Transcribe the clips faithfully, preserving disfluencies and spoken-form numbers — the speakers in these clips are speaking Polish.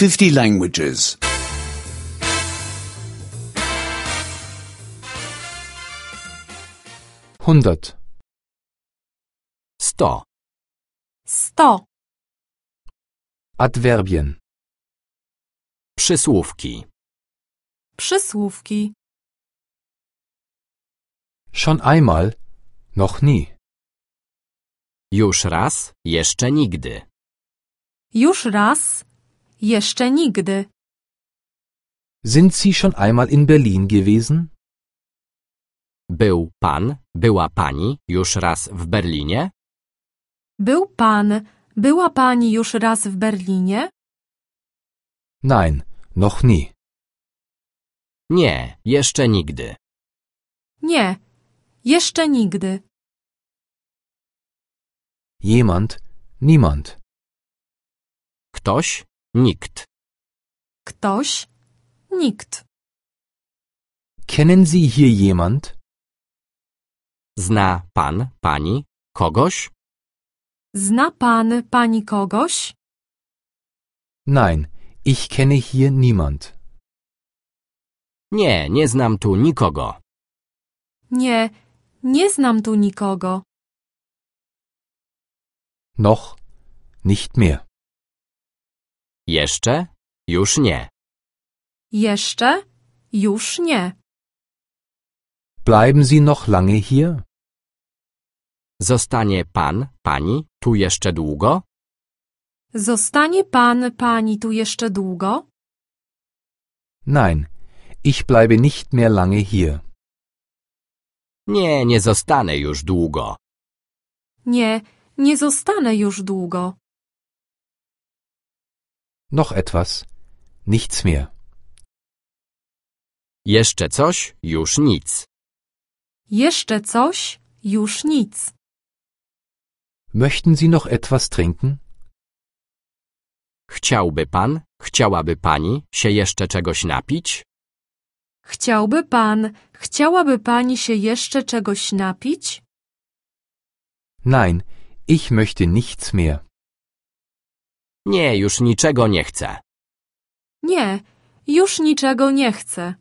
fifty languages. hundert. sto. sto. Adverbien. Przysłówki. Przysłówki. Schon einmal, noch nie. Już raz, jeszcze nigdy. Już raz. Jeszcze nigdy. Sind Sie schon einmal in Berlin gewesen? Był pan, była pani już raz w Berlinie? Był pan, była pani już raz w Berlinie? Nein, noch nie. Nie, jeszcze nigdy. Nie. Jeszcze nigdy. Jemand, niemand. Ktoś, nikt. Ktoś? Nikt. Kennen Sie hier jemand? Zna pan, pani, kogoś? Zna pan, pani kogoś? Nein, ich kenne hier niemand. Nie, nie znam tu nikogo. Nie, nie znam tu nikogo. Noch, nicht mehr. Jeszcze? Już nie. Jeszcze? Już nie. Bleiben Sie noch lange hier? Zostanie pan, pani tu jeszcze długo? Zostanie pan, pani tu jeszcze długo? Nein, ich bleibe nicht mehr lange hier. Nie, nie zostanę już długo. Nie, nie zostanę już długo. Noch etwas, nichts mehr. Jeszcze coś? Już nic. Jeszcze coś? Już nic. Möchten Sie noch etwas trinken? Chciałby pan, chciałaby pani się jeszcze czegoś napić? Chciałby pan, chciałaby pani się jeszcze czegoś napić? Nein, ich möchte nichts mehr. Nie, już niczego nie chcę. Nie, już niczego nie chcę.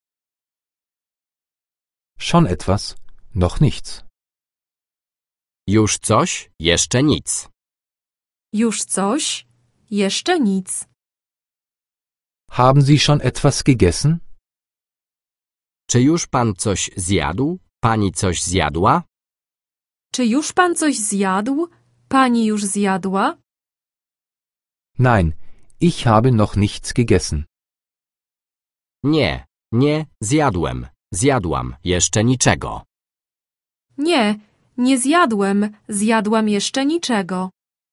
Schon etwas, noch nichts. Już coś, jeszcze nic. Już coś? Jeszcze nic. Haben Sie schon etwas gegessen? Czy już pan coś zjadł? Pani coś zjadła? Czy już pan coś zjadł? Pani już zjadła? Nein, ich habe noch nichts gegessen. Nie, nie, zjadłem. Zjadłam, jeszcze niczego. Nie, nie zjadłem, zjadłam jeszcze niczego.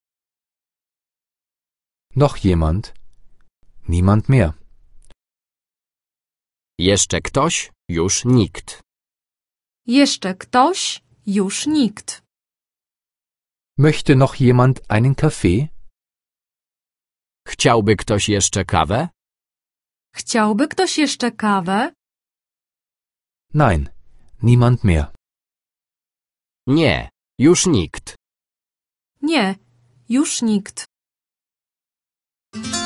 Noch jemand? Niemand mehr. Jeszcze ktoś? Już nikt. Jeszcze ktoś? Już nikt. Möchte noch jemand einen Kaffee? Chciałby ktoś jeszcze kawę? Chciałby ktoś jeszcze kawę? Nein, niemand mehr. Nie, już nikt. Nie, już nikt.